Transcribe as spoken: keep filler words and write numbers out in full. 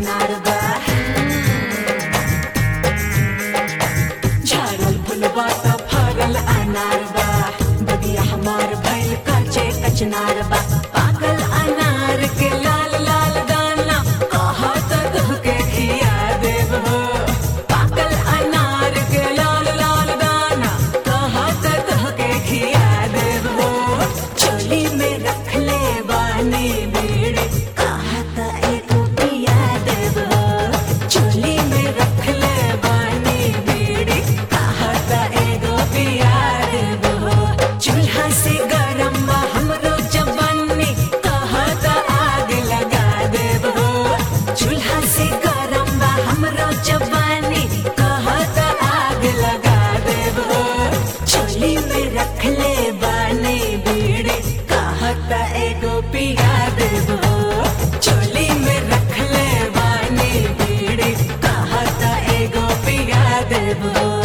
कचनार बा। झाड़ल फुलवा त फरल अनार बा, बगिया हमार भइल काचे कचनार बा। पाकल अनार के लाल लाल दाना कहत तुहके खिया देब हो। पाकल अनार के लाल लाल दाना कहत तुहके खिया देब हो। चोली में रख ले बानी बीड़ी कहत एगो पिया देब हो। चोली में रख ले बानी बीड़ी कहत एगो पिया देब हो। चूल्हा से गरम बा हमरो जवानी कहत आग लगा देब हो। चूल्हा से गरम बा हमरो जवानी कहत आग लगा देब हो। चोली में रख ले बानी बीड़ी कहत एगो पिया देब हो। चोली में रख ले बानी बीड़ी कहत एगो पिया देब हो।